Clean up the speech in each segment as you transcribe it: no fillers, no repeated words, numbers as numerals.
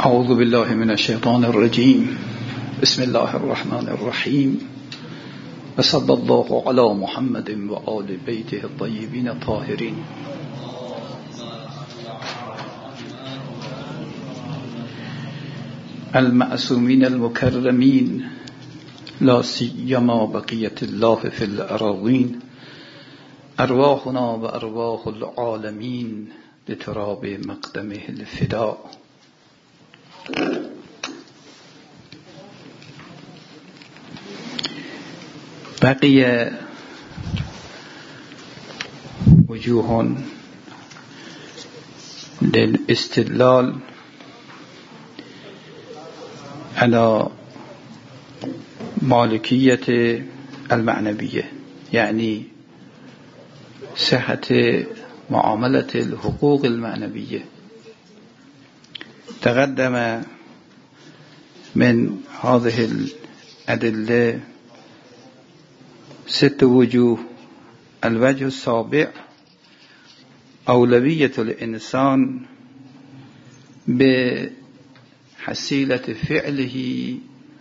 اعوذ بالله من الشیطان الرجیم. بسم الله الرحمن الرحیم و صلی الله علی محمد و آل بیته الطیبین الطاهرین. المعصومین المکرمین لا سیما بقیت الله فی الاراضین، ارواحنا و ارواح العالمین بتراب مقدمه الفداء. بقي وجوه للاستدلال على مالكية المعنوية، يعني صحة معاملة الحقوق المعنوية. تقدم من هذه الأدلة 6 وجوه. الوجه السابع أولوية الإنسان بحصيلة فعله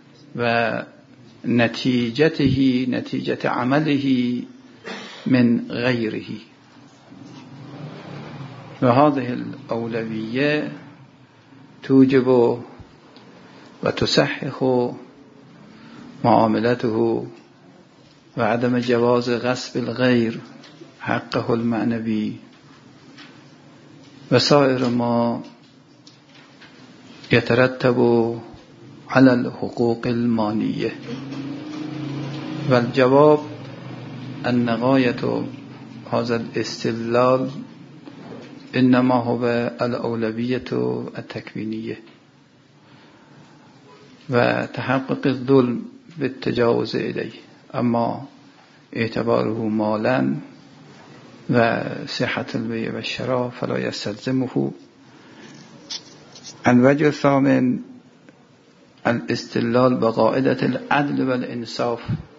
ونتيجته، نتيجة عمله من غيره، وهذه الأولوية توجب وتصحح معاملته وعدم جواز غصب الغير حقه المعنوي وسائر ما يترتب على الحقوق المالية. والجواب أن غاية هذا الاستدلال إنما هو الأولوية التكوينية وتحقق الظلم بالتجاوز إليه، أما اعتباره مالا وصحة البيع والشراء فلا يستلزمه. الوجه الثامن الاستدلال بقاعدة العدل والإنصاف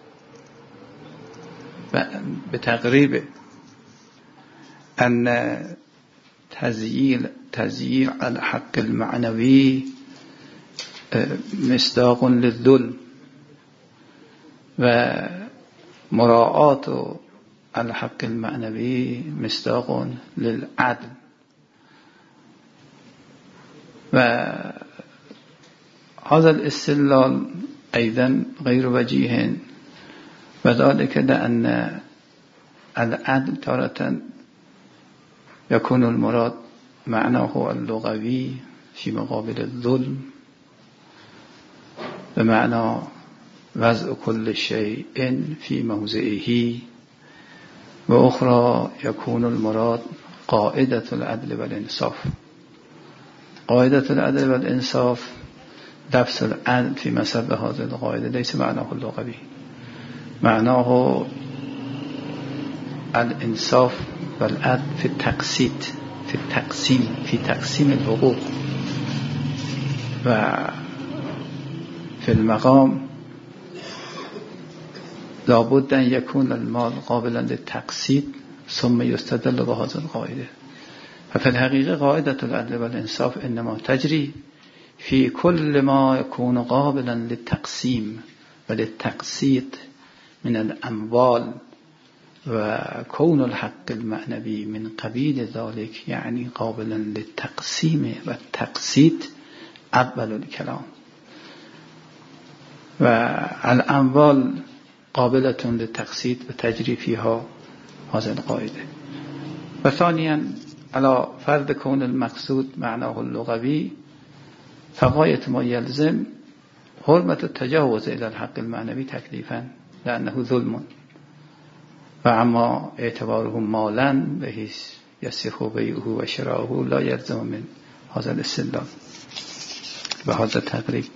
بتقريب أن تزييع الحق المعنوي مصداق للظلم، ومراعاة الحق المعنوي مصداق للعدل. وهذا الاستدلال أيضا غير وجيه، وذلك لأن العدل تارة يكون المراد معناه اللغوي في مقابل الظلم، بمعنى وضع كل شيء في موضعه، وأخرى يكون المراد قاعدة العدل والإنصاف. قاعدة العدل والإنصاف لفظ العدل في مثل هذه القاعدة ليس معناه اللغوي، معناه الإنصاف والعدل في التقسيط، في تقسيم الحقوق. وفي المقام لابد أن يكون المال قابلا للتقسيط ثم يستدل بهذه القاعدة. ففي الحقيقة قاعدة العدل والإنصاف إنما تجري في كل ما يكون قابلا للتقسيم وللتقسيط من الأموال، وكون الحق المعنوي من قبيل ذلك يعني قابلا للتقسيم والتقسيط أول الكلام. والأموال قابلة للتقسيط وتجري فيها هذه القاعدة. وثانيا على فرض كون المقصود معناه اللغوي، فغاية ما يلزم حرمة التجاوز إلى الحق المعنوي تكليفا لأنه ظلم، وعما اعتباره مالا بحيث يصح بيعه وشراؤه لا يلزم من هذا الاستدلال وهذا التقريب.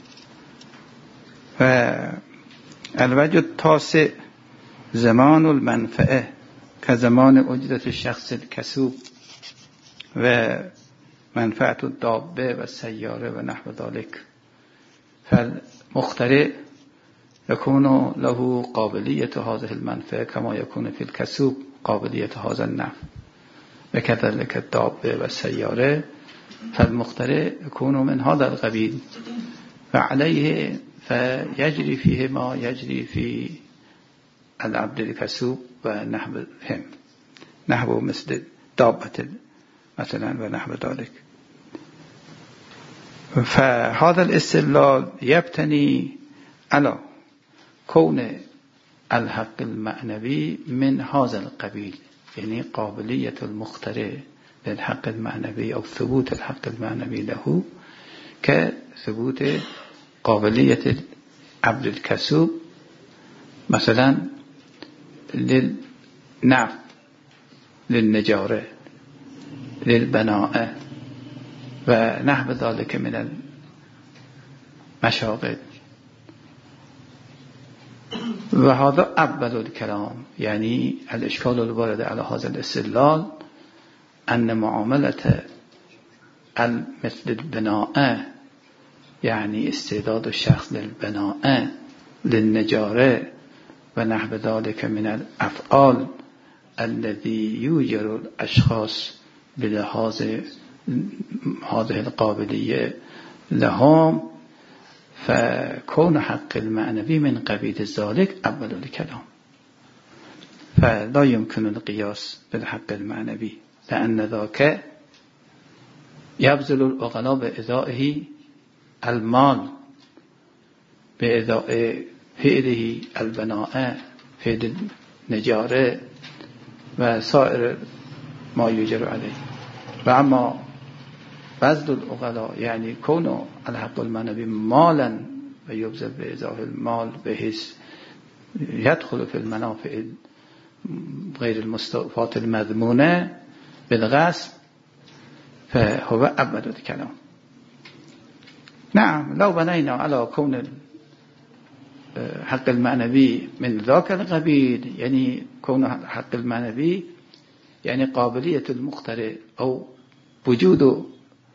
الوجه التاسع زمان المنفعه كزمان أجرة الشخص الكسوب ومنفعة الدابة والسيارة ونحو ذلك. فالمخترع يكون له قابلية هذه المنفعة كما يكون في الكسوب قابلية هذا النفع، وكذلك الدابة والسيارة فالمخترع يكون من هذا القبيل، فعليه فيجري فيه ما يجري في العبد الكسوب ونحو هم، نحو مثل دابة مثلا ونحو ذلك. فهذا الاستدلال يبتني على كون الحق المعنوي من هذا القبيل، يعني قابلية المخترع للحق المعنوي أو ثبوت الحق المعنوي له كثبوت قابلية العبد الكسوب مثلا للنعف، للنجارة، للبناء ونحو ذلك من المشاغل. وهذا أول الكلام، يعني الإشكال الوارد على هذا الاستدلال أن معاملة مثل البناء، يعني استعداد الشخص للبناء، للنجارة ونحو ذلك من الأفعال الذي يوجر الأشخاص بلحاظ هذه القابلية لهم، فكون حق المعنوي من قبيل ذلك أول الكلام. فلا يمكن القياس بالحق المعنوي، لأن ذاك يبذل العقلاء بإضاءه المال، بإضاء فعله البناء، فعل النجارة وسائر ما يجر عليه. وأما بذل العقلاء يعني كون الحق المعنوي مالا ويبذل بإضاء المال بحيث يدخل في المنافع غير المستوفات المذمونة بالغصب، فهو أبعد الكلام. نعم، لو بنينا على كون الحق المعنوي من ذاك القبيل، يعني كون الحق المعنوي يعني قابلية المخترع أو وجود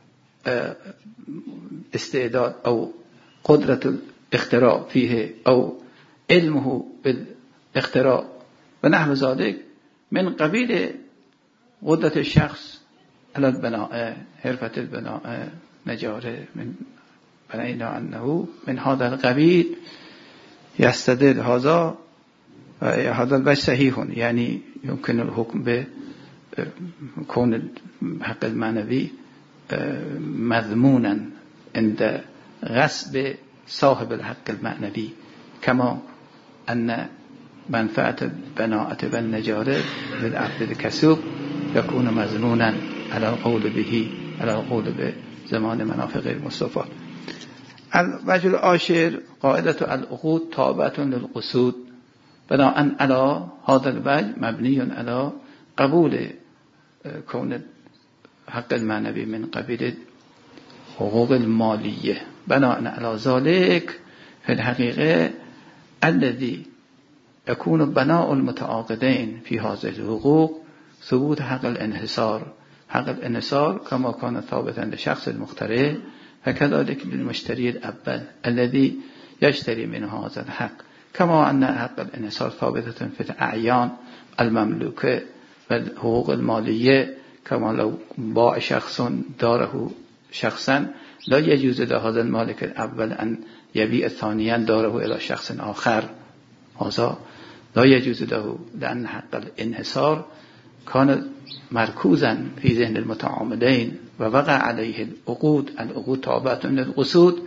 استعداد أو قدرة الاختراع فيه أو علمه بالاختراع ونحو ذلك من قبيل قدرة الشخص على البناء، حرفة البناء، نجارة، من بنينا أنه من هذا القبيل يستدل هذا الوجه صحيح، يعني يمكن الحكم بكون الحق المعنوي مذمونا عند غصب صاحب الحق المعنوي، كما أن منفعة البناءة والنجارة للعبد الكسوب يكون مذمونا على القول به، على القول بزمان منافع غير مستوفى. الوجه العاشر قاعدة العقود تابعة للقصود، بناء على هذا الوجه مبني على قبول كون حق المعنوي من قبيل حقوق المالية. بناء على ذلك في الحقيقة الذي يكون بناء المتعاقدين في هذه الحقوق ثبوت حق الانحصار. حق الانحصار كما كان ثابتا لشخص المخترع فكذلك للمشتري الأول الذي يشتري من هذا الحق، كما أن حق الانحصار ثابتة في الأعيان المملوكة والحقوق المالية، كما لو باع شخص داره شخصا لا يجوز لهذا المالك الأول أن يبيع ثانيا داره إلى شخص آخر، هذا لا يجوز له، لأن حق الانحصار كان مركوزا في ذهن المتعاملين ووقع عليه العقود تابعة للقصود،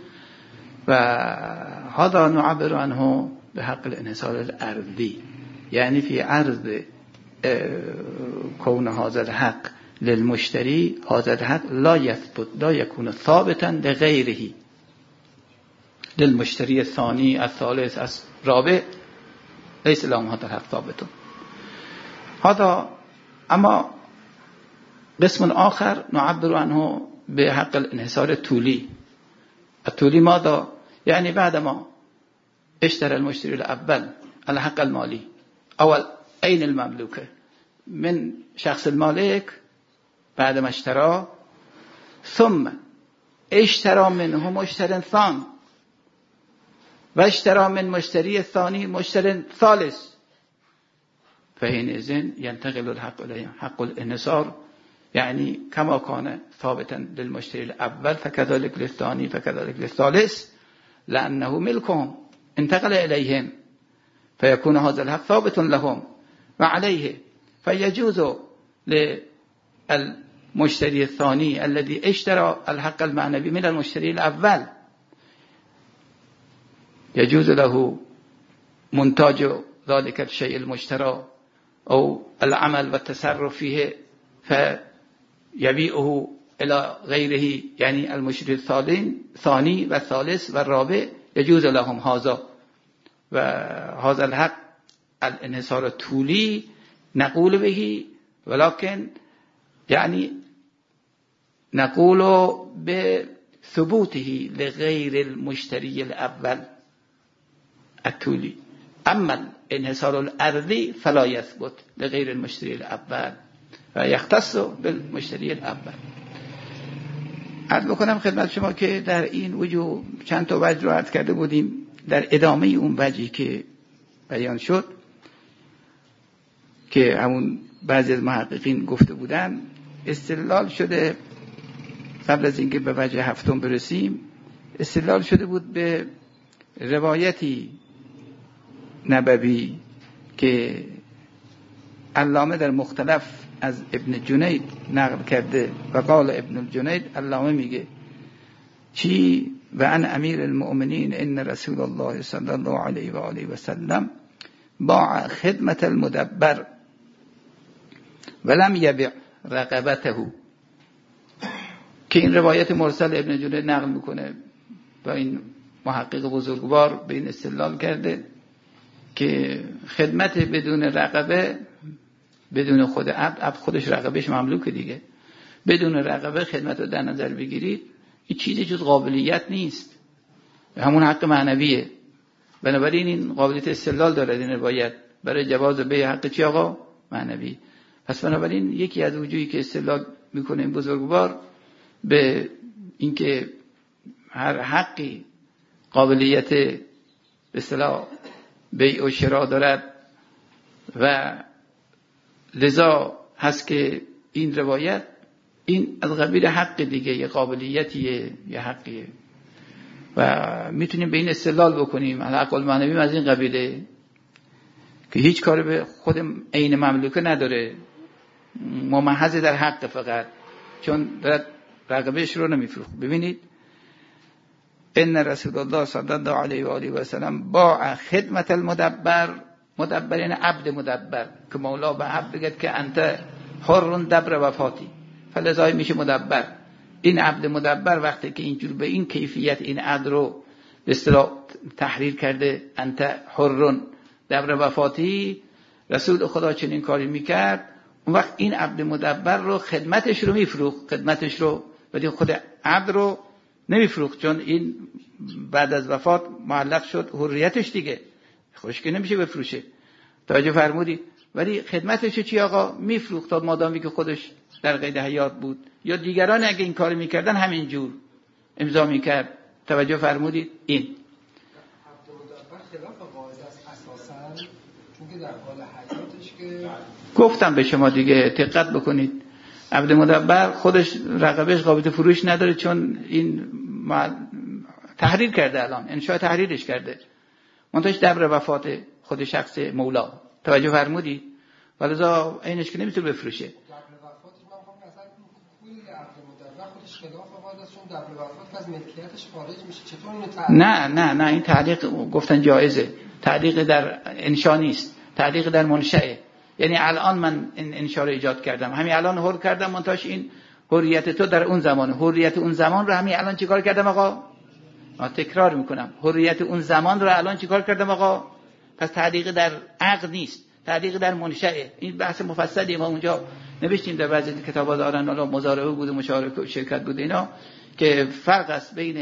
وهذا نعبر عنه بحق الانحصار الأرضي، يعني في عرض كون هذا الحق للمشتري، هذا الحق لا يثبت، لا يكون ثابتا لغيره، للمشتري الثاني الثالث الرابع ليس لهم هذا الحق ثابت. هذا. أما قسم آخر نعبر عنه بحق الانحصار الطولي. الطولي ماذا؟ يعني بعدما اشترى المشتري الأول الحق المالي أو أين المملوكة من شخص المالك، بعدما اشترى ثم اشترى منه مشتري ثاني واشترى من مشتري الثاني مشتري ثالث، فحينئذ ينتقل الحق إليه. حق الانحصار یعنی کما کان ثابتا للمشتری الاول فكذلك للثاني فكذلك للثالث لانه ملكهم انتقل اليهم فيكون هذا الحق ثابت لهم وعليه فيجوز للمشتري الثاني الذي اشترى الحق المعنوي من المشتري الاول يجوز له منتاج ذلك الشيء المشترى او العمل والتصرف فيه فيبيعه الى غيره، يعني المشتري الثاني والثالث والرابع يجوز لهم هذا. وهذا الحق الانحصار الطولي نقول به، ولكن يعني نقول بثبوته لغير المشتري الأول الطولي. أما الانحصار الأرضي فلا يثبت لغير المشتري الأول ويختص بالمشتري الأول. عرض بکنم خدمت شما که در این وجوه چند تا وجه رو عرض کرده بودیم. در ادامه اون وجهی که بیان شد که همون بعضی از محققین گفته بودن، استدلال شده قبل از اینکه به وجه هفتم برسیم، استدلال شده بود به روایتی نبوی که علامه در مختلف از ابن جنید نقل کرده و قال ابن الجنید، علامه میگه چی؟ و ان امیر المؤمنین ان رسول الله صلی الله علیه و آله و سلم باع خدمت المدبر ولم یبع رقبته. که این روایت مرسل ابن جنید نقل میکنه و این محقق بزرگوار به این استدلال کرده که خدمت بدون رقبه، بدون خود عبد خودش رقبهش مملوکه دیگه، بدون رقبه خدمت رو در نظر بگیرید این چیزی جز قابلیت نیست، همون حق معنویه. بنابراین این قابلیت استدلال داره این روایت برای جواز بیع حق چی آقا؟ معنوی. پس بنابراین یکی از وجوهی که استدلال میکنه این بزرگوار به اینکه هر حقی قابلیت به اصطلاح بیع و شراء دارد و لذا هست که این روایت این از قبیل حق دیگه، یه قابلیتیه، یه حقیه و میتونیم به این استدلال بکنیم. الحق المعنوی از این قبیله که هیچ کاری به خود عین مملوکه نداره، ممحض در حق فقط، چون رقبهش رو نمیفروخت. ببینید ان رسول الله صلی الله علیه و آله و سلم باع خدمت المدبر، مدبر یعنی عبد مدبر، که مولا به عبد بگد که انت حر دبر وفاتی فلذا میشه مدبر. این عبد مدبر وقتی که اینجور به این کیفیت این عبد رو به اصطلاح تحریر کرده، انت حر دبر وفاتی، رسول خدا چنین کاری میکرد، اون وقت این عبد مدبر رو خدمتش رو میفروخت، خدمتش رو، ولی خود عبد رو نمیفروخت، چون این بعد از وفات معلق شد حریتش دیگه، خوش که نمیشه بفروشه. توجه فرمودی؟ ولی خدمتش چی آقا؟ میفروخت تا مادامی که خودش در قید حیات بود، یا دیگران اگه این کار میکردن همینجور امضا میکرد. توجه فرمودید؟ این عبد مدبر خلاف قاعده است اساساً، چون که در حال حیاتش که گفتم به شما دیگه دقت بکنید، عبد مدبر خودش رقبهش قابلیت فروش نداره، چون این تحریر کرده، الان انشاء تحریرش کرده، منتهاش دبر وفات خود شخص مولا. توجه فرمودید؟ ولذا اینش که نمیتونه بفروشه. دبر وفاتش من خواهم مثلا کل عبد مدبر خودش خلاف قاعده است، چون دبر وفات از ملکیتش خارج میشه. چطور اینو تعلیق؟ نه این تعلیق گفتن جایزه، تعلیق در انشاء نیست، تعلیق در منشأه. یعنی الان من این انشاء رو ایجاد کردم، همین الان حر کردم، منتهاش این حریت تو در اون زمان، حریت اون زمان رو همین الان چیکار کردم آقا؟ تکرار میکنم، حریت اون زمان رو الان چیکار کردم آقا؟ پس تعلیق در عقد نیست، تعلیق در منشأه. این بحث مفصلی ما اونجا نوشتیم در بعضی کتابا دارن، حالا مزارعه بود و مشارکت و شرکت بود اینا، که فرق است بین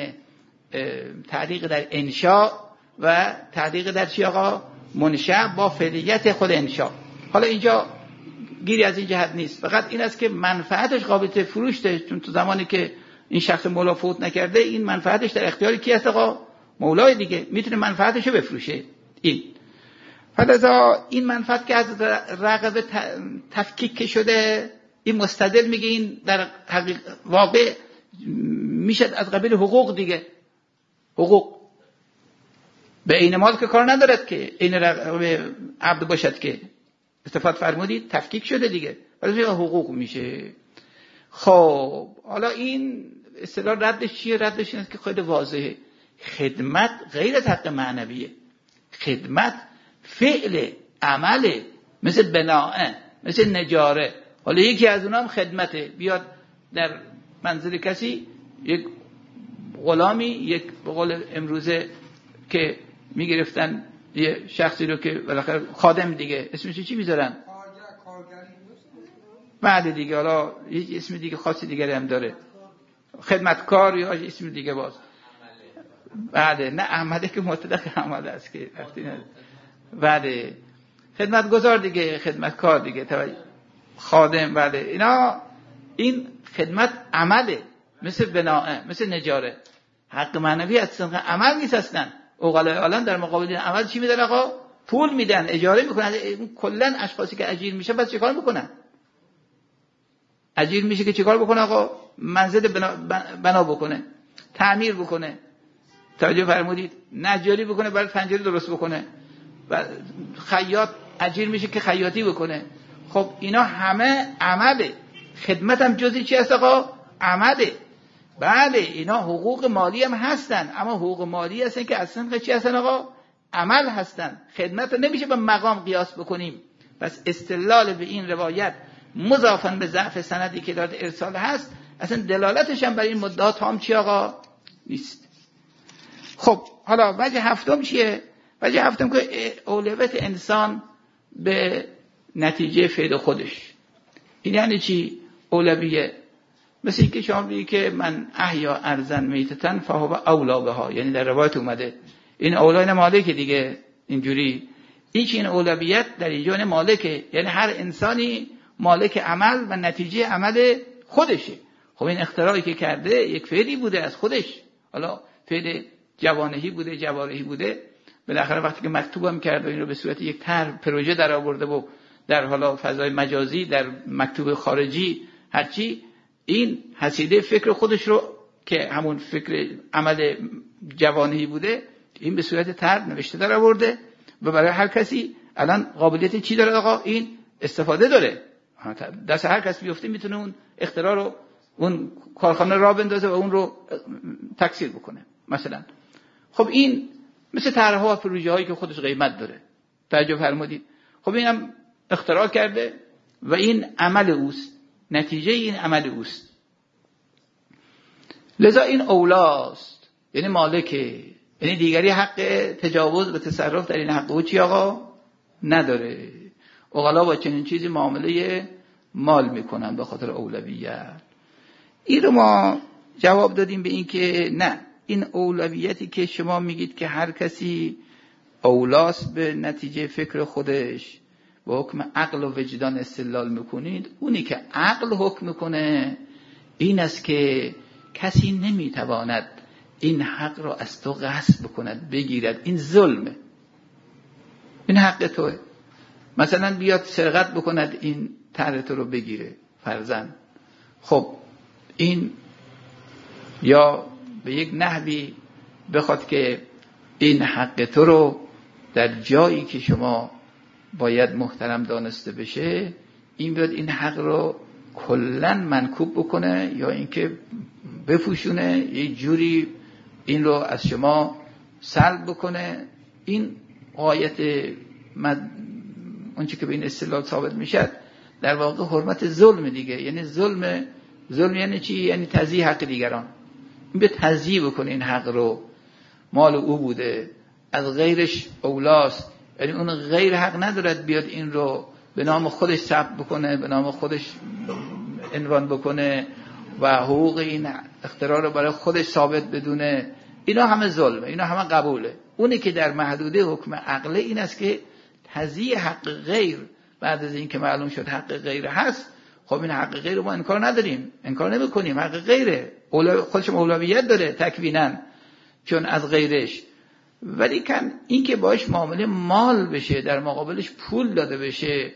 تعلیق در انشاء و تعلیق در چی آقا؟ منشأ با فعلیت خود انشاء. حالا اینجا گیری از این جهت نیست، فقط این است که منفعتش قابلیت فروش داشت، چون تو زمانی که این شخص مولا فوت نکرده این منفعتش در اختیار کی است آقا؟ مولای دیگه، میتونه منفعتشو بفروشه. این فلذا این منفعت که از رقبه تفکیک شده این مستدل میگه این در واقع میشه از قبیل حقوق دیگه. حقوق به عین مال که کار ندارد که عین عبد باشد که استفاده فرمودید تفکیک شده دیگه، ولی حقوق میشه. خب حالا این اصطلاح ردش چیه؟ ردش اینه که خیلی واضحه. خدمت غیر از حق معنویه. خدمت فعل عمل، مثل بناء، مثل نجاره. حالا یکی از اونها هم خدمته. بیاد در منزل کسی یک غلامی، یک به قول امروزه که میگرفتن یه شخصی رو که بالاخره خادم دیگه، اسمش چی میذارن؟ بعد دیگه حالا یه اسم دیگه خاصی دیگه هم داره، خدمتکار یا اسم دیگه باز. بعد نه احمده که مطلق احمد است که بعد خدمتگزار دیگه، خدمتکار دیگه، خادم. بعد اینا این خدمت عمله، مثل بناء، مثل نجاره. حق معنوی اصلا عمل نیست اصلا. اوغلای عالم در مقابل عمل چی میدن آقا؟ پول میدن، اجاره میکنن. کلا اشخاصی که اجیر میشن بس چیکار میکنن؟ اجیر میشه که چیکار بکنه آقا؟ منزل بنا بکنه، تعمیر بکنه، توجه فرمودید، نجاری بکنه، برای پنجره درست بکنه. و خیاط اجیر میشه که خیاطی بکنه. خب اینا همه عمله. خدمت هم جزئی چی هست آقا؟ عمله. بله اینا حقوق مالی هم هستن، اما حقوق مالی هستن که اصلا چی هستن آقا؟ عمل هستن. خدمت رو نمیشه به مقام قیاس بکنیم. پس استدلال به این روایت مضافاً به ضعف سندی که داد ارسال هست، اصلا دلالتش هم برای این مدعا تام چی آقا؟ نیست. خب حالا وجه هفتم چیه؟ وجه هفتم که اولویت انسان به نتیجه فعل خودش. این یعنی چی؟ اولویه. مثل این که شما بگید که من احیا ارضا میتتن فهو اولا بها، یعنی در روایت اومده این اولای مالک دیگه. اینجوری این اولویت در اینجا مالکه، یعنی هر انسانی مالک عمل و نتیجه عمل خودشه. خب این اختراعی که کرده یک فعلی بوده از خودش، حالا فعل جوانهی بوده، جوارحی بوده، بالاخره وقتی که مکتوبم کرده این رو به صورت یک طرح پروژه در آورده و در حالا فضای مجازی، در مکتوب خارجی، هرچی، این حسیده فکر خودش رو که همون فکر عمل جوانهی بوده، این به صورت طرح نوشته در آورده و برای هر کسی الان قابلیت چی داره آقا؟ این استفاده داره. دست هر کس بیفته میتونه اون اختراع رو، اون کارخانه را بندازه و اون رو تکثیر بکنه مثلا. خب این مثل طرح‌ها و پروژه‌هایی که خودش قیمت داره. توجه فرمودید؟ خب اینم اختراع کرده و این عمل اوست، نتیجه این عمل اوست. لذا این اولاست، یعنی مالکه، یعنی دیگری حق تجاوز و تصرف در این حق او چی آقا؟ نداره. اوغلا با چنین چیزی معامله مال میکنن به خاطر اولویت. این رو ما جواب دادیم به این که نه، این اولویتی که شما میگید که هر کسی اولاست به نتیجه فکر خودش، با حکم عقل و وجدان استدلال میکنید، اونی که عقل حکم میکنه این است که کسی نمیتواند این حق رو از تو غصب بکند، بگیرد. این ظلمه، این حق توه. مثلا بیاد سرقت بکند این طرح تو رو بگیره فرضاً، خب این یا به یک نحوی بخواد که این حق تو رو در جایی که شما باید محترم دانسته بشه، این بیاد این حق رو کلن منکوب بکنه یا اینکه بپوشونه، یه جوری این رو از شما سلب بکنه. این غایت اون چی که به این اصطلاح ثابت میشه در واقع حرمت ظلم دیگه. یعنی ظلم یعنی چی؟ یعنی تضییع حق دیگران. این به تضییع بکنه این حق رو، مال او بوده، از غیرش اولاست، یعنی اون غیر حق ندارد بیاد این رو به نام خودش ثبت بکنه، به نام خودش عنوان بکنه و حقوق این اختراع رو برای خودش ثابت بدونه. اینا همه ظلمه، اینا همه قبوله. اونی که در محدوده حکم عقله این است که تضییع حق غیر بعد از این که معلوم شد حق غیر هست، خب این حق غیر رو ما انکار نداریم، انکار نمی کنیم، حق غیره، خودش اولویت داره تکویناً چون از غیرش. ولی کن این که باش معامله مال بشه، در مقابلش پول داده بشه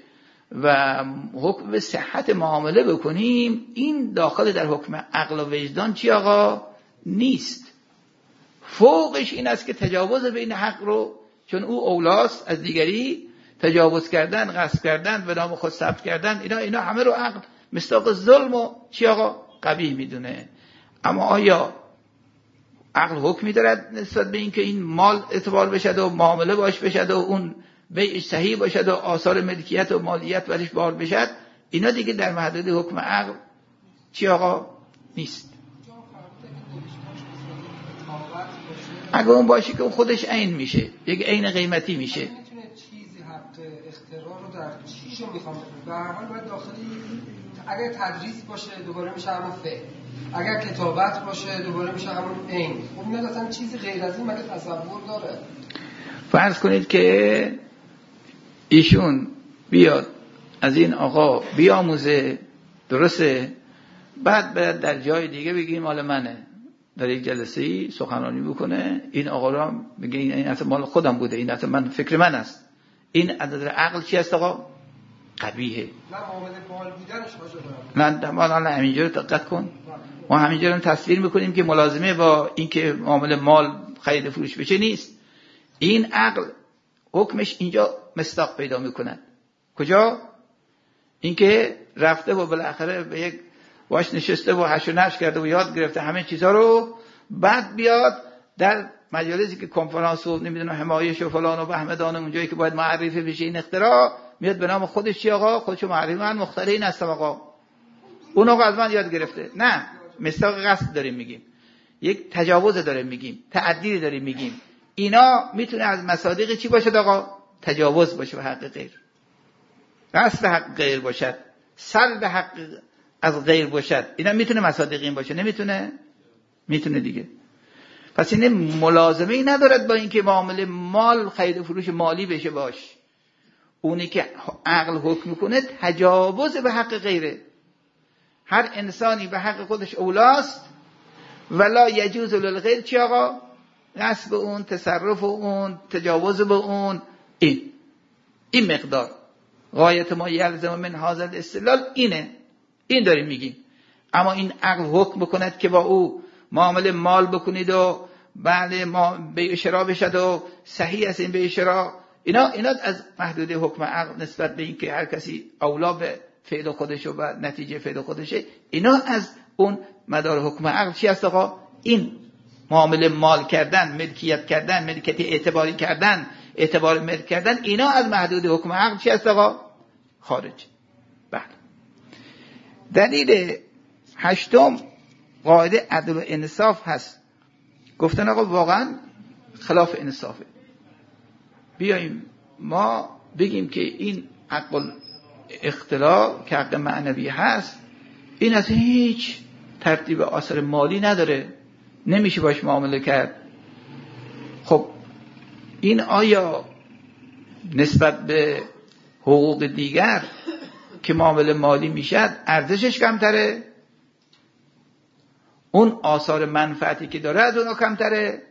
و حکم به صحت معامله بکنیم، این داخل در حکم عقل و وجدان چی آقا؟ نیست. فوقش این است که تجاوز بین حق رو، چون او اولاست از دیگری، تجاوز کردن، غصب کردن، به نام خود ثبت کردن، اینا همه رو عقل مصداق ظلم و چی آقا؟ قبیح میدونه. اما آیا عقل حکمی دارد نسبت به این که این مال اعتبار بشد و معامله باش بشد و اون بیع صحیح باشد و آثار ملکیت و مالیت برش بار بشد؟ اینا دیگه در محدود حکم عقل چی آقا؟ نیست. اگه اون باشه که اون خودش عین میشه، یک عین قیمتی میشه. میتونه چیزی حق اختراع رو در چیشو میخوام به هر حال باید داخلی، اگر تدریس باشه دوباره میشه همون فعل، اگر کتابت باشه دوباره میشه همون عین. خب میاد اصلا چیزی غیر از این مگه تصور داره؟ فرض کنید که ایشون بیاد از این آقا بیاموزه، درسته، بعد در جای دیگه بگیم مال منه، در یک جلسه‌ای سخنرانی بکنه، این آقا را میگه این اصلا مال خودم بوده، این اصلا من فکر من است. این از نظر عقل چی است آقا؟ قبیحه. نه معامله مال بودنش باشه. نه ما الان همینجا رو دقت کن، ما همینجا رو تصویر میکنیم که ملازمه با این که معامله مال خرید فروش بشه نیست. این عقل حکمش اینجا مصداق پیدا میکنه. کجا؟ این که رفته و بالاخره به یک باش نشسته و هش و نش کرده و یاد گرفته همه چیزها رو، بعد بیاد در مجالسی که کنفرانس و نمیدونم حمایش و فلان و بهمدان اونجایی که باید معرفی بشه این اختراع، میاد به نام خودش چی آقا؟ خودشو معرفی، من مخترعین هستم آقا، اون آقا از من یاد گرفته. نه، مصداق قصد داریم میگیم، یک تجاوز داریم میگیم، تعدی داریم میگیم. اینا میتونه از مصادیق چی باشه آقا؟ تجاوز باشه به حق غیر، قصد حق غیر باشد، سلب حق از غیر باشد. اینا میتونه مصادیق این باشه؟ نمیتونه؟ میتونه دیگه. پس این ملازمه ای ندارد با اینکه معامله مال خرید و فروش مالی بشه باش. اونی که عقل حکم میکنه تجاوز به حق غیره. هر انسانی به حق خودش اولاست، ولا یجوز للغیر چی آقا؟ غصب اون، تصرف اون، تجاوز به اون. این مقدار غایت ما یلزم من هذا الاستدلال اینه، این داریم میگیم. اما این عقل حکم بکند که با او معامله مال بکنید و بعد ما بیع و شراء بشد و صحیح است این بیع و شراء، اینا از محدود حکم عقل نسبت به این که هر کسی اولا به فعل خودش و نتیجه فعل خودشه، اینا از اون مدار حکم عقل چی است آقا؟ این معامله مال کردن، ملکیت کردن، ملکیت اعتباری کردن، اعتبار ملک کردن، اینا از محدود حکم عقل چی است آقا؟ خارج. بله. دلیل هشتم قاعده عدل و انصاف هست. گفتن آقا واقعا خلاف انصافه. بیاییم ما بگیم که این عقل اختلاع که عقل معنوی هست، این از هیچ ترتیب آثار مالی نداره، نمیشه باش معامله کرد. خب این آیا نسبت به حقوق دیگر که معامله مالی میشد ارزشش کمتره؟ اون آثار منفعتی که داره از اونها کمتره؟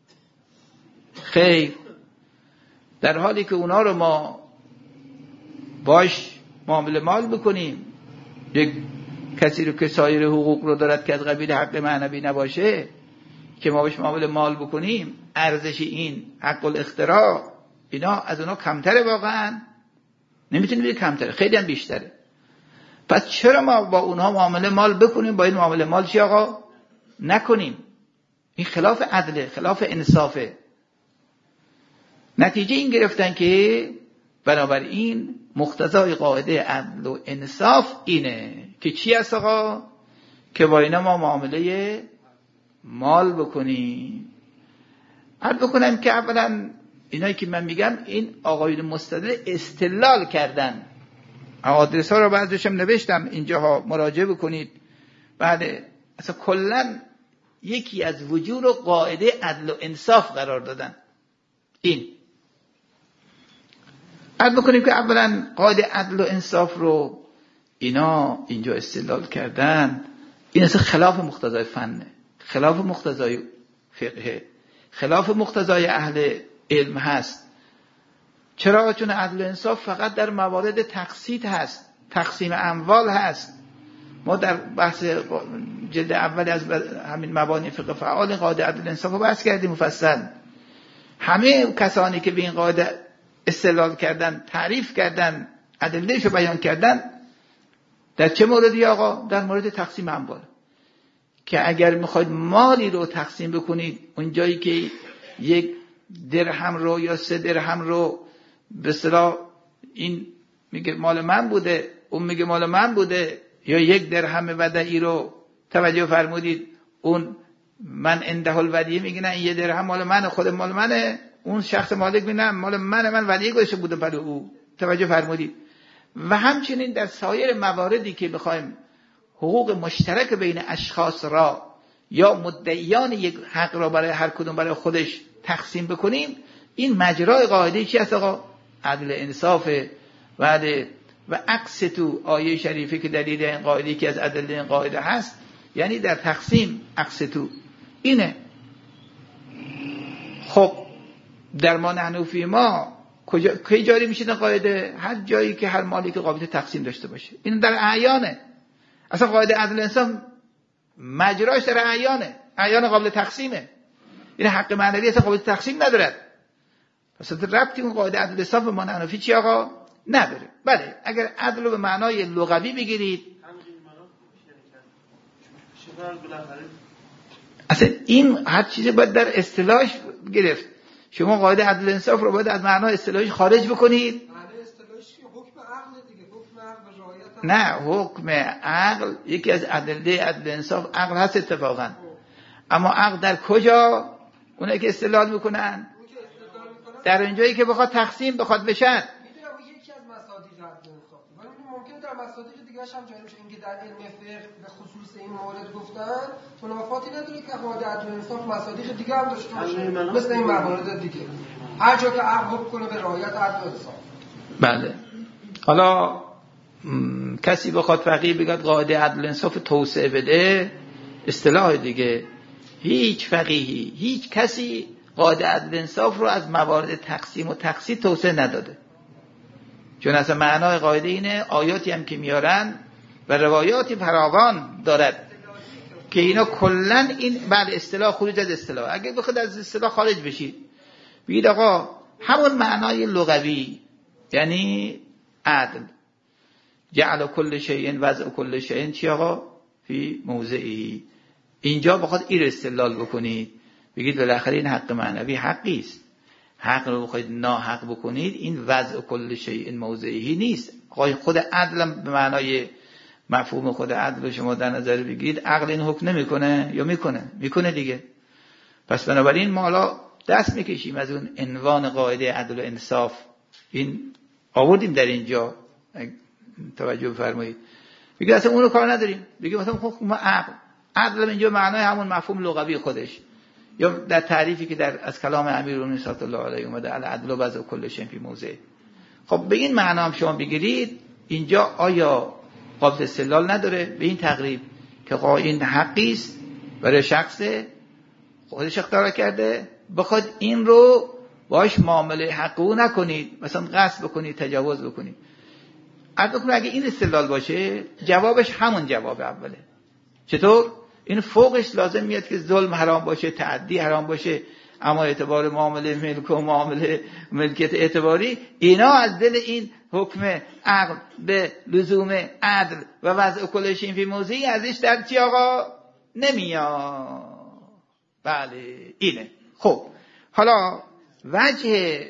خیر. در حالی که اونا رو ما باش معامله مال بکنیم، یک کسی رو که سایر حقوق رو دارد که از قبیل حق معنوی نباشه که ما باش معامله مال بکنیم، ارزش این حق الاختراع اینا از اونا کمتره؟ واقعا نمیتونیم بگیم کمتره، خیلی هم بیشتره. پس چرا ما با اونها معامله مال بکنیم، با این معامله مال چی آقا نکنیم؟ این خلاف عدله، خلاف انصافه. نتیجه این گرفتن که بنابراین مقتضای قاعده عدل و انصاف اینه که چی است آقا؟ که با اینا ما معامله مال بکنیم. عرض بکنم که اولا اینایی که من میگم این آقایون مستدل استدلال کردن، آدرس ها رو بعضیشم نوشتم اینجاها مراجعه بکنید. بعد اصلا کلن یکی از وجود رو قاعده عدل و انصاف قرار دادن. این عرض بکنیم که اولا قاعده عدل و انصاف رو اینا اینجا استدلال کردن، این اصلا خلاف مقتضای فنه، خلاف مقتضای فقه، خلاف مقتضای اهل علم هست. چرا؟ چون عدل و انصاف فقط در موارد تقسیط هست، تقسیم اموال هست. ما در بحث جلد اول از همین مبانی فقه فعال قاعده عدل و انصاف رو بحث کردیم مفصل. همه کسانی که به این قاعده استدلال کردن، تعریف کردن، ادله‌اش رو بیان کردن، در چه موردی آقا؟ در مورد تقسیم اموال، که اگر میخواید مالی رو تقسیم بکنید، اون جایی که 1 درهم رو یا 3 درهم رو به اصطلاح این میگه مال من بوده، اون میگه مال من بوده، یا 1 درهم ودعی رو توجه فرمودید، اون من انده الودیعه میگه نه این 1 درهم مال منه، خود مال منه، اون شخص مالک میگه نه مال منه، من ودیعه گذاشته بودم برای او. توجه فرمودید. و همچنین در سایر مواردی که بخوایم حقوق مشترک بین اشخاص را یا مدعیان یک حق را برای هر کدوم برای خودش تقسیم بکنیم، این مجرای قاعده چی است آقا؟ عدل انصاف. و عکس تو آیه شریفه که دلیل این قاعده که از ادله این قاعده هست، یعنی در تقسیم عکس تو اینه. خب در ما نحنفی ما کی جاری میشه این قاعده؟ هر جایی که هر مالی که قابلیت تقسیم داشته باشه. این در اعیانه. اصلا قاعده عدل انصاف مجراش در اعیانه، اعیان قابل تقسیمه. این حق معنوی اصلا قابلیت تقسیم ندارد. پس ربطی اون قاعده عدل انصاف ما نحنفی چی آقا؟ نداره. بله اگر عدل رو به معنای لغوی بگیرید، اصلا این هر چیزی باید در اصطلاحش گرفت. شما قاعده عدل انصاف رو باید از معنای اصطلاحش خارج بکنید. حکم عقل دیگه، حکم عقل رعایت. نه، حکم عقل یکی از ادله عدل انصاف عقل هست اتفاقا. اما عقل در کجا؟ اونایی که استدلال میکنن در اینجایی که بخواد تقسیم بخواد بشن. میدونم یکی از مصادیق عدل انصاف، ولی ممکنه در مصادیق دیگه هم جاری بشه. اینکه در علم فقه به خصوص این مورد گفتن منافاتی نداره که قاعده عدل انصاف مصادیق دیگه هم داشته باشه، مثل این موارد دیگه. هر جا که عقل حکم کنه به رعایت عدل انصاف. بله. حالا کسی بخواد فقیه بگه قاعده عدل انصاف توسعه بده، اصطلاح دیگه، هیچ فقیهی، هیچ کسی قاعده عدل انصاف رو از موارد تقسیم و تقسیط توسعه نداده. چون اصلا معنای قاعده اینه، آیاتی هم که میارن و روایاتی فراوان دارد که اینا کلن این بعد اصطلاح خروج از اصطلاح. اگه بخواد از اصطلاح خارج بشید بگید آقا همون معنای لغوی، یعنی عدل، جعل کل شیء وضع کل شیء چی آقا؟ فی موضعی. اینجا بخواد این استدلال بکنید بگید بالاخره این حق معنوی حقی است، حق رو بخواید ناحق بکنید، این وضع کل شیء موضعی نیست. خود عدل به معنای مفهوم خود عدل شما در نظر بگیرید، عقل این حکم نمیکنه یا میکنه دیگه. پس بنابراین ما حالا دست میکشیم از اون عنوان قاعده عدل و انصاف، این آوردیم در اینجا، توجه بفرمایید. بگید اصلا اون رو کار نداریم، بگید مثلا حکم عدل اینجا معنای همون مفهوم لغوی خودش، یا در تعریفی که در از کلام امیرالمومنین صلی الله علیه اومده العدل و وضع کل شیء فی موضع. خب به این معنا هم شما بگیرید اینجا آیا قابل استدلال نداره به این تقریب که این حقی است برای شخص خودش اختراع کرده، بخواد این رو باش معامله حقو نکنید، مثلا غصب بکنید، تجاوز بکنید. البته اگه این استدلال باشه جوابش همون جواب اوله. چطور؟ این فوقش لازم میاد که ظلم حرام باشه، تعدی حرام باشه، اما اعتبار معامله ملک و معامله ملکیت اعتباری، اینا از دل این حکم عقل به لزوم عدل و وضع کل شیء فی موضعی ازش در چی آقا نمیاد. بله اینه. خب حالا وجه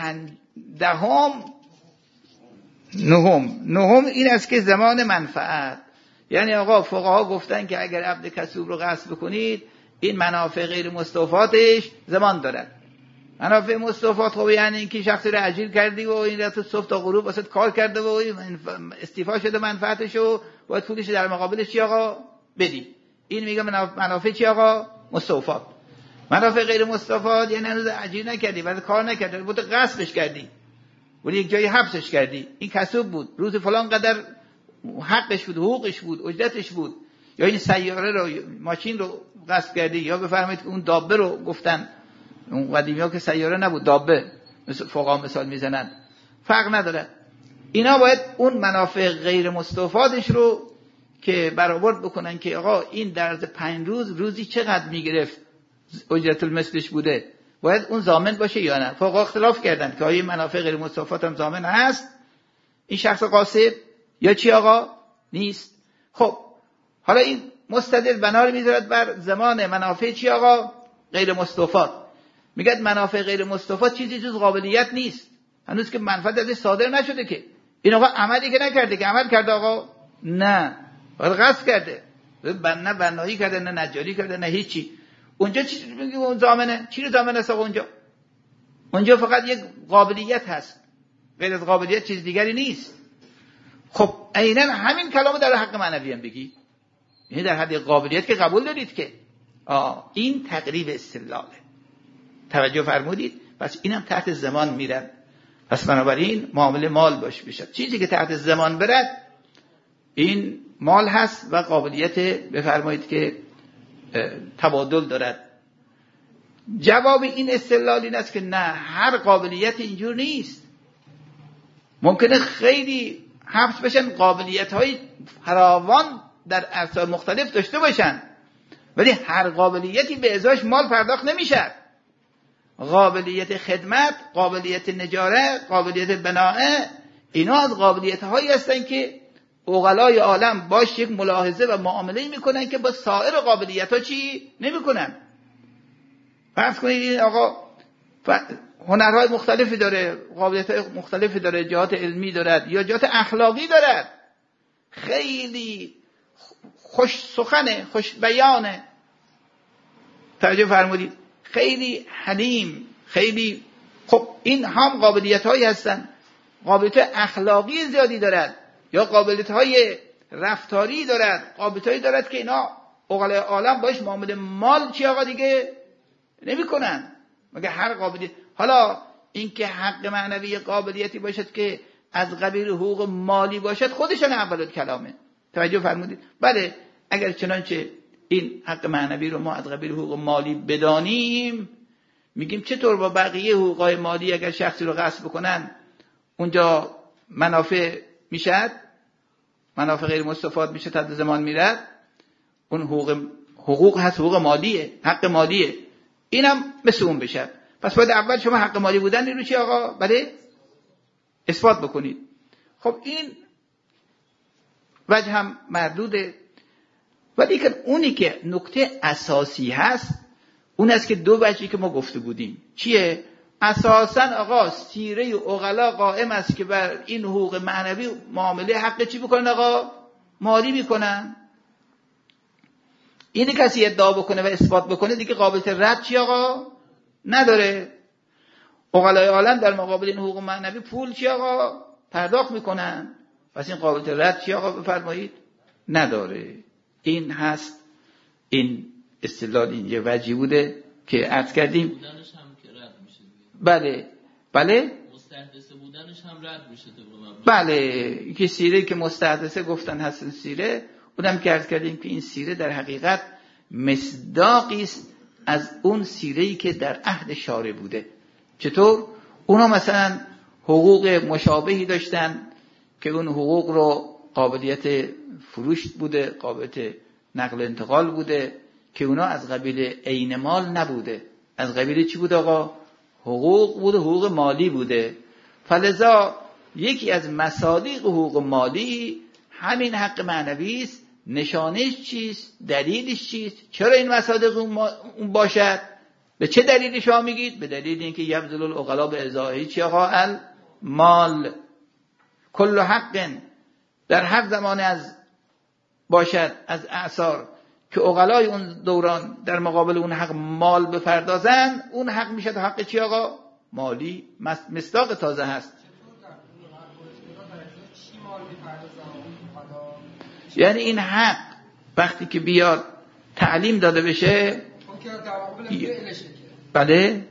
نهم این است که زمان منفعت، یعنی آقا فقها گفتن که اگر عبد کسوب رو غصب کنید این منافع غیر مستوفاتش زمان دارد. منافع مستوفات خب یعنی اینکه شخصی رو اجیر کردی و این را تو صبح تا غروب واسه کار کرده و استیفا شده، منفعتشو باید پولش در مقابلش چی آقا بدی. این میگه منافع چی آقا مستوفات. منافع غیر مستوفات یعنی هنوز اجیر نکردی ولی کار نکردی، بود غصبش کردی، ولی یک جایی حبسش کردی، این کسب بود، روز فلان قدر حقش بود، حقوقش بود، اجرتش بود. یا این سیاره رو، ماشین رو غصب کردی، یا بفرمایید که اون دابه رو گفتن، اون قدیمی‌ها که سیاره نبود دابه، مثل فقها مثال میزنن، فرق نداره. اینا باید اون منافع غیر مستفادش رو که برآورد بکنن که آقا این در عرض 5 روز روزی چقدر میگرفت اجرت المثلش بوده، باید اون ضامن باشه یا نه. فقها اختلاف کردن که آیا منافع غیر مستفاد هم ضامن هست این شخص قاصد یا چی آقا نیست. خب حالا این مستدل بنا رو میذارد بر زمان منافع چی آقا غیر مستفاد. میگه منافع غیر مستفاد چیزی جز قابلیت نیست، هنوز که منفعت ازش صادر نشده که. این آقا عملی که نکرده که عمل کرده آقا نه، ولی قصد کرده، نه بنایی کرده نه نجاری کرده نه هیچی. اونجا چی میگه اون ضامنه؟ چی رو ضامن است اونجا فقط یک قابلیت هست، غیر از قابلیت چیز دیگری نیست. خب عیناً همین کلامو در حق معنوی هم بگی، یعنی در حد قابلیت که قبول دارید که این تقریب استدلاله. توجه فرمودید؟ پس اینم تحت زمان میرن. پس بنابراین معامله مال باش بشه، چیزی که تحت زمان برد این مال هست و قابلیت بفرمایید که تبادل دارد. جواب این استدلال این است که نه، هر قابلیت اینجور نیست. ممکنه خیلی حبس بشن، قابلیت های فراوان در عرصه‌های مختلف داشته باشن، ولی هر قابلیتی به ازاش مال پرداخت نمیشه. قابلیت خدمت، قابلیت نجاره، قابلیت بناء، اینا از قابلیت هایی هستن که عقلای عالم باش یک ملاحظه و معامله میکنن که با سایر قابلیت ها چی نمیکنن. فرض کنید این آقا هنرهای مختلفی داره، قابلیت های مختلفی داره، جهات علمی دارد یا جهات اخلاقی دارد، خیلی خوش سخنه، خوش بیانه، توجه فرمودید، خیلی حلیم، خیلی خب این هم قابلیت هایی هستن. قابلیت اخلاقی زیادی دارد یا قابلیت های رفتاری دارد، قابلیت هایی دارد که اینا عقلای عالم باش معامله مال چی آقا دیگه نمی کنن، مگه هر قابلیت. حالا این که حق معنوی قابلیتی باشد که از قبیل حقوق مالی باشد خودشان اول کلامه. توجه فرمودید؟ بله اگر چنانچه این حق معنوی رو ما از قبیل حقوق مالی بدانیم، میگیم چطور با بقیه حقوقای مالی اگر شخصی رو غصب بکنن اونجا منافع میشد، منافع غیر مستفاد میشه، تحت زمان میرد. اون حقوق هست، حقوق مالیه، حق مالیه، اینم مثل اون بشه. پس باید اول شما حق مالی بودن رو چی آقا بله اثبات بکنید. خب این وجه هم مردوده، ولی که اونی که نکته اساسی هست اون است که دو وجهی که ما گفته بودیم چیه؟ اساساً آقا سیره عقلا قائم است که بر این حقوق معنوی معامله حق چی بکنن آقا؟ مالی میکنن. اینی کسی ادعا بکنه و اثبات بکنه دیگه قابلیت رد چی آقا؟ نداره. عقلای عالم در مقابل این حقوق معنوی پول چی آقا؟ پرداخت میکنن. پس این قابلیت رد چی آقا بفرمایید؟ نداره. این هست، این استدلال این یه وجهی بوده که عرض کردیم. بودنش هم که رد میشه. بله مستحدثه بودنش هم رد میشه. بله که سیره که مستحدثه گفتن هست سیره، اونم که عرض کردیم که این سیره در حقیقت مصداقی است از اون سیره‌ای که در عهد شارع بوده. چطور؟ اونا مثلا حقوق مشابهی داشتن که اون حقوق رو قابلیت فروش بوده، قابلیت نقل انتقال بوده، که اونا از قبیل عین مال نبوده. از قبیل چی بود آقا؟ حقوق بوده، حقوق مالی بوده. فلذا یکی از مصادیق حقوق مالی همین حق معنوی است. نشانش چیست؟ دلیلش چیست؟ چرا این مصادیق اون باشد؟ به چه دلیلی شما میگید؟ به دلیل اینکه یبذل العقلا به ازاحه چی آقا؟ المال. کل حق، در هر زمان از باشد از اعصار که عقلای اون دوران در مقابل اون حق مال بپردازن، اون حق میشه حق چی آقا؟ مالی. مصداق تازه هست. یعنی این حق وقتی که بیاد تعلیم داده بشه بله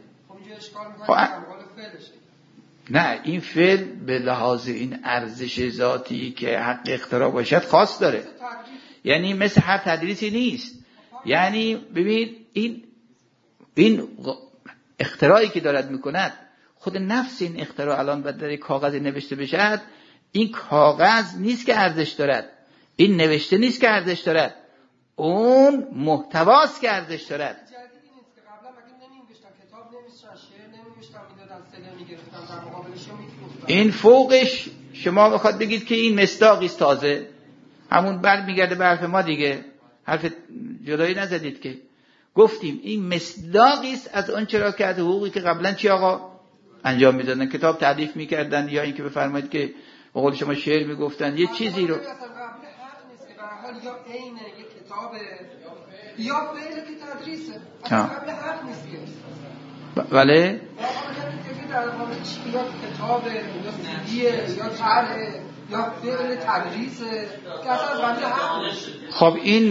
نه، این فعل به لحاظ این ارزش ذاتی که حق اختراع باشد خاص داره، یعنی مثل هر تدریسی نیست. یعنی ببینید این اختراعی که دارد میکند خود نفس این اختراع الان باید در کاغذ نوشته بشد، این کاغذ نیست که ارزش دارد، این نوشته نیست که ارزش دارد، اون محتواست که ارزش دارد. جدیدی نیست که قبلا مگه نمی‌نوشتن، کتاب نمی‌نوشتن، شعر نمی‌نوشتن، میدادن سله می‌گرفتن در مقابلش می‌فروختن. این فوقش شما بخواد بگید که این مصداقی است تازه، همون برمیگرده به حرف ما دیگه، حرف جدایی نزدید که گفتیم این مصداقی است از اون چرا که از حقوقی که قبلا چی آقا انجام میدادن، کتاب تألیف میکردن یا اینکه بفرمایید که به قول شما شعر میگفتن، یه چیزی رو اصلا قبل حق نیست که به هر حال یا عین یک کتابه یا فعل که تدریسه، اصلا قبل حق نیست که بله در واقع چی، یا کتابه یا سیدیه یا طرحه یا فعل تدریسه که اصلا قبل حق نیست. خب این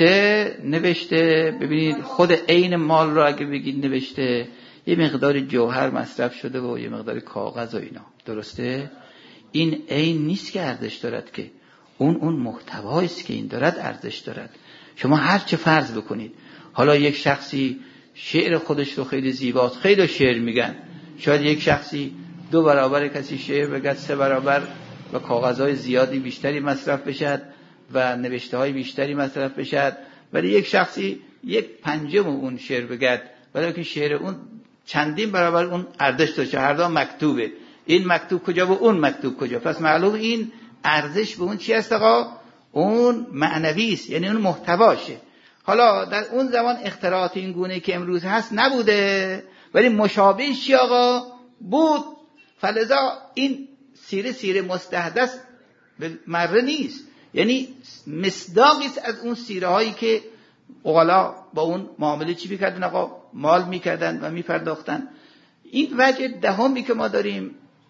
نوشته ببینید خود عین مال رو اگه بگید نوشته، یه مقدار جوهر مصرف شده و یه مقدار کاغذ و اینا، درسته؟ این عین نیست که ارزش دارد، که اون محتوایی است که این دارد ارزش دارد. شما هر چه فرض بکنید، حالا یک شخصی شعر خودش رو خیلی زیباست، خیلی شعر میگن، شاید یک شخصی 2 برابر کسی شعر بگه، 3 برابر و کاغذهای زیادی بیشتری مصرف بشد و نوشته های بیشتری مصرف بشد، ولی یک شخصی 1/5 اون شعر بگه، ولی که شعر اون چندین برابر اون ارزش داشته، هر دو مکتوبه، این مکتوب کجا و اون مکتوب کجا، پس معلوم این ارزش به اون چی است آقا؟ اون معنوی است، یعنی اون محتواشه. حالا در اون زمان اختراعات این گونه که امروز هست نبوده، ولی مشابه چی آقا بود، فلذا این سیره مستحدث مره نیست، یعنی مصداقی است از اون سیره هایی که عقلا با اون معامله چی میکردن آقا؟ مال میکردن و میپرداختن. این وجه دهمی که ما داریم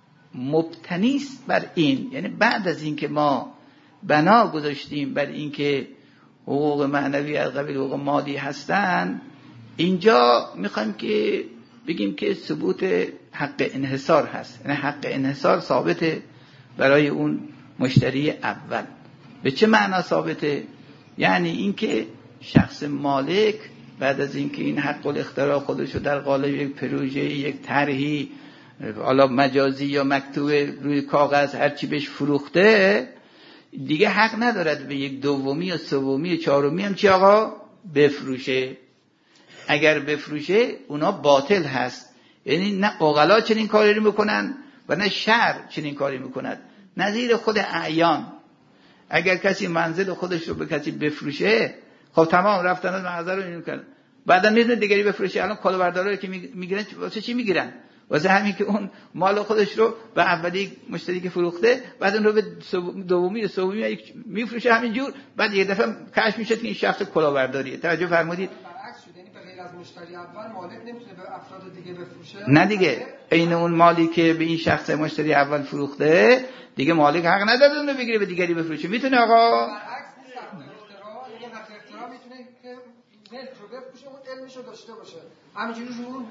مبتنی است بر این، یعنی بعد از این که ما بنا گذاشتیم بر این که حقوق معنوی از قبیل حقوق مادی هستن، اینجا میخوایم که بگیم که ثبوت حق انحصار هست، یعنی حق انحصار ثابته برای اون مشتری اول. به چه معنا ثابته؟ یعنی اینکه شخص مالک بعد از اینکه این حق الاختراع خودشو در قالب یک پروژه، یک طرحی، حالا مجازی یا مکتوب روی کاغذ هرچی بهش فروخته، دیگه حق ندارد به یک دومی یا سومی یا چهارمی هم چی آقا بفروشه. اگر بفروشه اونا باطل هست، یعنی نه عقلا چنین کاری رو میکنن و نه شرع چنین کاری میکند. نظیر خود اعیان، اگر کسی منزل خودش رو به کسی بفروشه، خب تمام رفتن از محضر رو اینو کردن، بعدا میدونه دیگری بفروشه. الان کلاهبردارایی که میگیرن واسه چی میگیرن؟ واسه همین که اون مال خودش رو به اولی مشتری که فروخته، بعد اون رو به دومی و سومی میفروشه همینجور، بعد یه دفعه کشف میشه که این شخص کلاهبرداریه. توجه فرمودید؟ برعکس شده، یعنی به غیر از مشتری اول مالک نمیتونه به افراد دیگه بفروشه. نه دیگه، عین اون مالی که به این شخص مشتری اول فروخته، دیگه مالک حق نداره اون رو بگیره به دیگری بفروشه. میتونه آقا؟ برعکس نیست، اختراع، یعنی حق اختراع میتونه که ملک رو بفروشه، اون علمش رو داشته باشه، همینجوری رو اون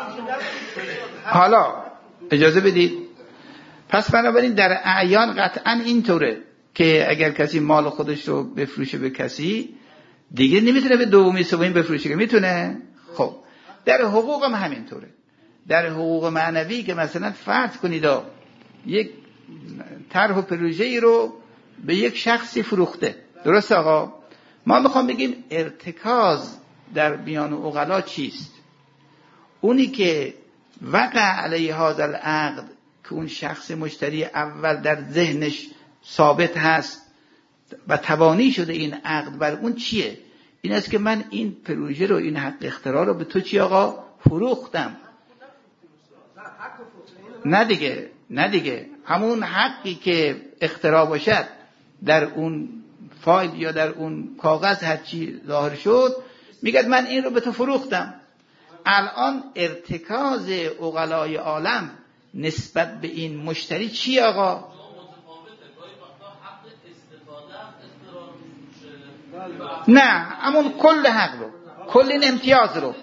حالا اجازه بدید، پس بنابراین در اعیان قطعا اینطوره که اگر کسی مال خودش رو بفروشه به کسی دیگه نمیتونه به دومی سومی بفروشه، که میتونه. خب در حقوق هم همینطوره. در حقوق معنوی که مثلا فرض کنید یک طرح و پروژه‌ای رو به یک شخصی فروخته، درست آقا؟ ما میخوام بگیم ارتکاز در میان عقلا چیست؟ اونی که وقع علیه هذا العقد، که اون شخص مشتری اول در ذهنش ثابت هست و توانی شده این عقد بر اون چیه؟ این است که من این پروژه رو، این حق اختراع رو به تو چی آقا فروختم. نه دیگه همون حقی که اختراع باشد در اون فایل یا در اون کاغذ هرچی ظاهر شد، میگه من این رو به تو فروختم. الان ارتکاز عقلای عالم نسبت به این مشتری چی آقا؟ نه، همون کل حق رو، کل این امتیاز رو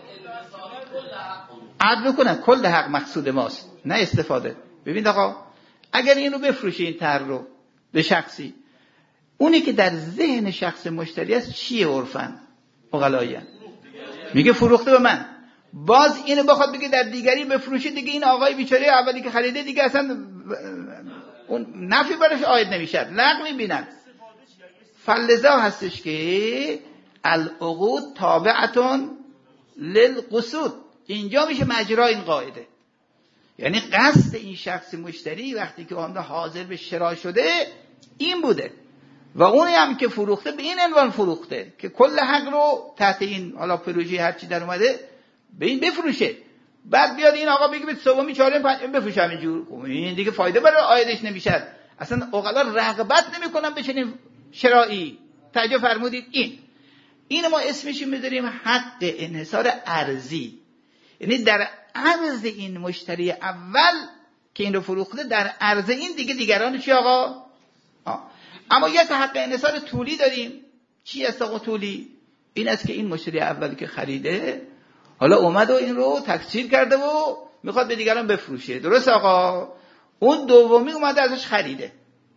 عرض بکنم. کل حق مقصود ماست، نه استفاده. ببین آقا، اگر اینو بفروشی این طرح رو به شخصی، اونی که در ذهن شخص مشتری است چیه عرفاً؟ عقلاییه میگه فروخته به من. باز اینو بخواد بگه در دیگری بفروشه، دیگه این آقای بیچاره اولی که خریده دیگه اصلا اون نفی برش عاید نمیشه، لغو میبینن. فلذا هستش که العقود تابعتون للقصود، اینجا میشه مجرا این قاعده. یعنی قصد این شخص مشتری وقتی که اون حاضر به شرا شده این بوده و اونی هم که فروخته به این عنوان فروخته که کل حق رو تحت این حالا پروژه هر چی در اومده به این بفروشه. بعد بیاد این آقا بگه به سومی چهارم پنجم بفروشم اینجور، این دیگه فایده برای عایدش نمیشه. اصلا عقلا رغبت نمیکنن به چنین شرایی. توجه فرمودید؟ این ما اسمش میذاریم حق انحصار ارزی. یعنی در عرض این مشتری اول که این رو فروخته، در عرض این دیگران چی آقا؟ اما یک حق انحصار طولی داریم. چی است آقا طولی؟ این است که این مشتری اولی که خریده حالا اومد و این رو تکثیر کرده و میخواد به دیگران بفروشه، درست آقا؟ اون دومی اومده ازش خریده،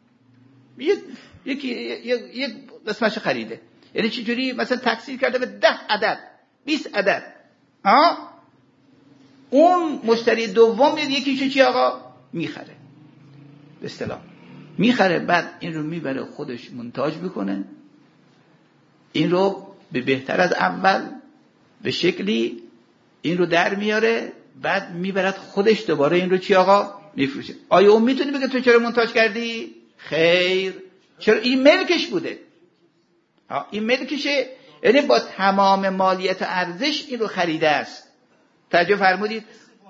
یک قسمتش خریده. یعنی چه جوری؟ مثلا تکثیر کرده به 10 عدد 20 عدد. اون مشتری دوم یکیشو چی آقا؟ میخره، به اصطلاح میخره، بعد این رو میبره خودش منتاج میکنه، این رو به بهتر از اول به شکلی این رو در میاره، بعد میبرد خودش دوباره این رو چی آقا؟ میفروشه. آیا اون میتونی بگه تو چرا منتاج کردی؟ خیر، چرا؟ این ملکش بوده، این ملکشه، یعنی با تمام مالیت و ارزش این رو خریده است. توجه فرمودید؟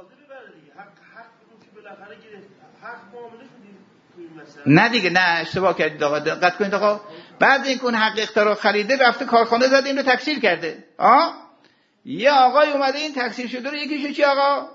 نه دیگه، نه اشتباه کردید آقا، دقت کنید آقا. بعد اینکه اون حق اختراع خریده رفته کارخانه زده این رو تکثیر کرده، یه آقای اومده این تکثیر شده رو یکیشو چی آقا؟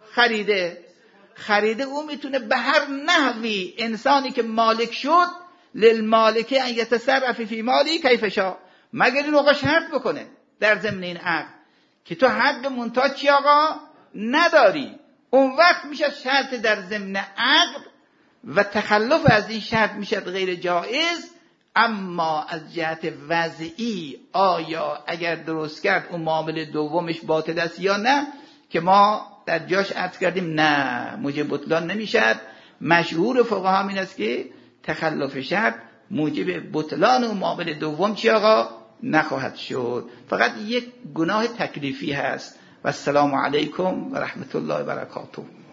خریده. اون میتونه به هر نحوی انسانی که مالک شد للمالکه ان یتصرف فی مالی کیف شاء، مگر این آقا شرط بکنه در ضمن این عقد که تو حق منتاج چی آقا؟ نداری. اون وقت میشه شرط در ضمن عقد و تخلف از این شرط میشه غیر جائز. اما از جهت وضعی آیا اگر درست کرد اون معامله دومش باطل است یا نه، که ما در جاش عرض کردیم نه، موجب بطلان نمیشد. مشهور فقها این است که تخلف شرط موجب بطلان اون معامله دوم چی آقا؟ نخواهد شد، فقط یک گناه تکلیفی هست. و السلام علیکم و رحمت الله و برکاته.